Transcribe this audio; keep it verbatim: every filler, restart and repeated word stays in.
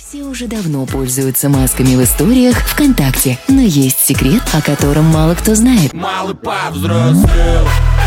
Все уже давно пользуются масками в историях ВКонтакте, но есть секрет, о котором мало кто знает. Малый повзрослел.